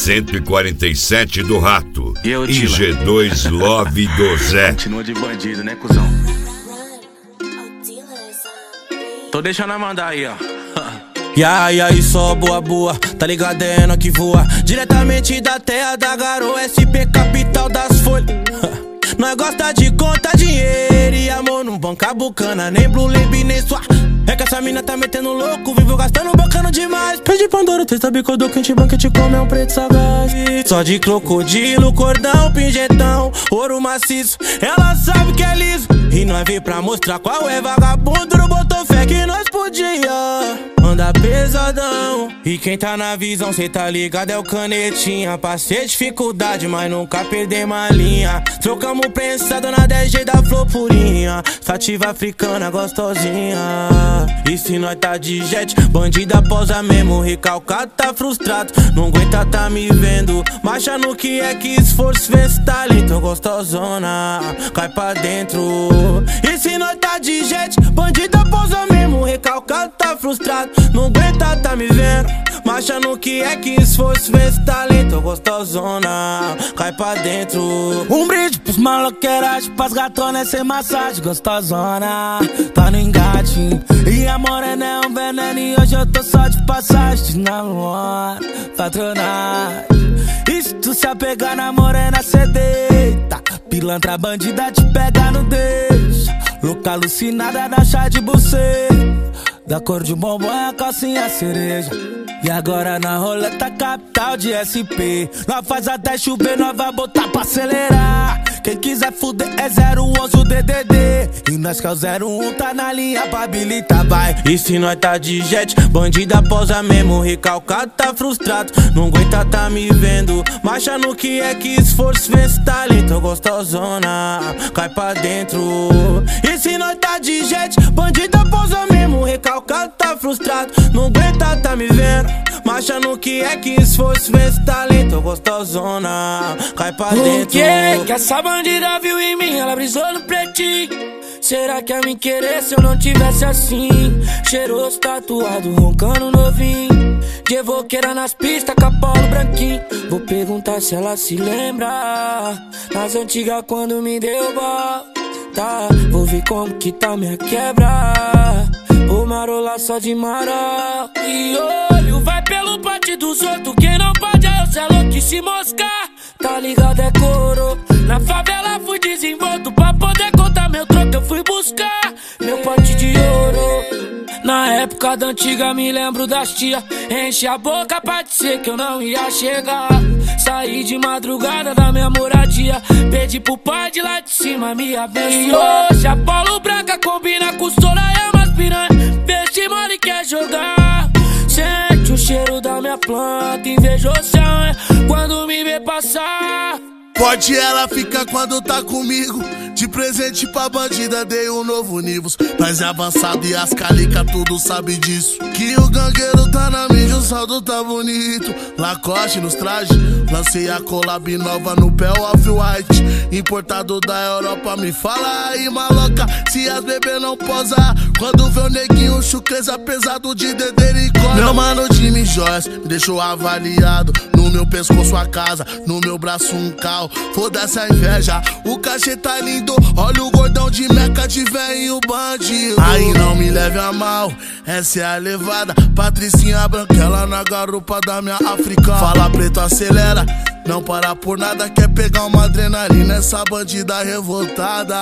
147 do Rato e G2 Love do Zé. Continua de bandido, né, cuzão? Tô deixando a mandar aí, ó. E aí, só boa, tá ligado? É ena que voa diretamente da terra da garoa, SP capital das folhas. Nós gosta de contar dinheiro e amor, não banca bucana, nem Blue Label, nem sua. É que essa mina tá metendo louco, vivo gastando, bacana demais. Pede Pandora, testa bicudo, quente banquete, come é um preto sagaz. Só de crocodilo, cordão, pinjetão, ouro maciço, ela sabe que é liso. E nós veio pra mostrar qual é vagabundo, não botou fé que nós podia andar pesadão. E quem tá na visão, cê tá ligado, é o canetinha. Passei dificuldade, mas nunca perdemos a linha. Trocamos prensado na 10G da flor purinha, sativa africana gostosinha. E se nós tá de jet, bandida posa mesmo, recalcado tá frustrado, não aguenta tá me vendo, marcha no que é que esforço, vê se talento gostosona, cai pra dentro. E se nós tá de jet, bandida posa mesmo, recalcado tá frustrado, não aguenta tá me vendo, marcha no que é que esforço, vê se talento gostosona, cai pra dentro. Um brinde pros maloqueiras, pras gatonas sem massagem gostosona, tá no engate. E a morena é um veneno e hoje eu tô só de passagem, namoro, patronagem. E se tu se apegar na morena, cê deita, pilantra bandida te pega no deixa, louca alucinada na chá de buceta, da cor de bombom é a calcinha cereja. E agora na roleta capital de SP, nós faz até chover, nós vai botar pra acelerar. Quem quiser fuder é 011 o DDD, e nós que é o 01 tá na linha pra habilitar, vai. E se nós tá de jet, bandida posa mesmo, recalcado tá frustrado, não aguenta tá me vendo, marcha no que é que esforço, vê se talento gostosona, cai pra dentro. E se nós tá de jet, bandida posa mesmo, recalcado tá frustrado, não aguenta tá me vendo, marcha no que é que esforço, vê se talento gostosona, cai pra dentro. Que essa bandida viu em mim, ela brisou no pretinho. Será que ia me querer se eu não tivesse assim? Cheiroso, tatuado, roncando novinho, de evoqueira nas pistas, capolo branquinho. Vou perguntar se ela se lembra nas antigas quando me deu volta. Vou ver como que tá minha quebra, vou marolar só de maró. E olho vai pelo pote dos outros, quem não pode é o cê louco que se moscar. Tá ligado, é coro, na favela fui desenvolto, pra poder contar meu troco eu fui buscar meu pote de ouro. Na época da antiga me lembro das tia, enche a boca pra dizer que eu não ia chegar. Saí de madrugada da minha moradia, pedi pro pai de lá de cima me abençoou. Hoje a polo branca combina com Soraya, piranha, vê se mole quer jogar. Sente o cheiro da minha planta, invejosa quando me vê passar. Pode ela ficar quando tá comigo, de presente pra bandida dei um novo Nivus. Nós é avançado e as calica tudo sabe disso, que o gangueiro tá na mídia, o saldo tá bonito. Lacoste nos trajes, lancei a collab nova no pé off-white, importado da Europa. Me fala aí, maloca, se as bebê não posa quando vê o neguinho chucreza pesado de dedeira e cola. Meu mano Jimmy Joyce me deixou avaliado, no meu pescoço a casa, no meu braço um carro. Foda-se a inveja, o cachê tá lindo, olha o gordão de meca de velho bandido. Aí não me leve a mal, essa é a levada, Patricinha Branquela na garupa da minha africana. Fala preto, acelera, não para por nada, quer pegar uma adrenalina, essa bandida revoltada.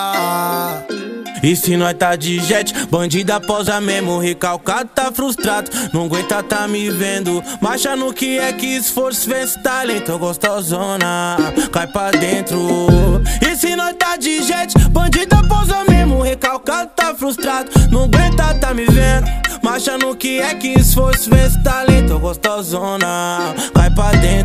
E se nós tá de jet, bandida posa mesmo, recalcado tá frustrado, não aguenta tá me vendo, marcha no que é que esforço, vê se talento gostosona, cai pra dentro. E se nós tá de jet, bandida posa mesmo, recalcado tá frustrado, não aguenta tá me vendo, marcha no que é que esforço, vê se talento gostosona, cai pra dentro.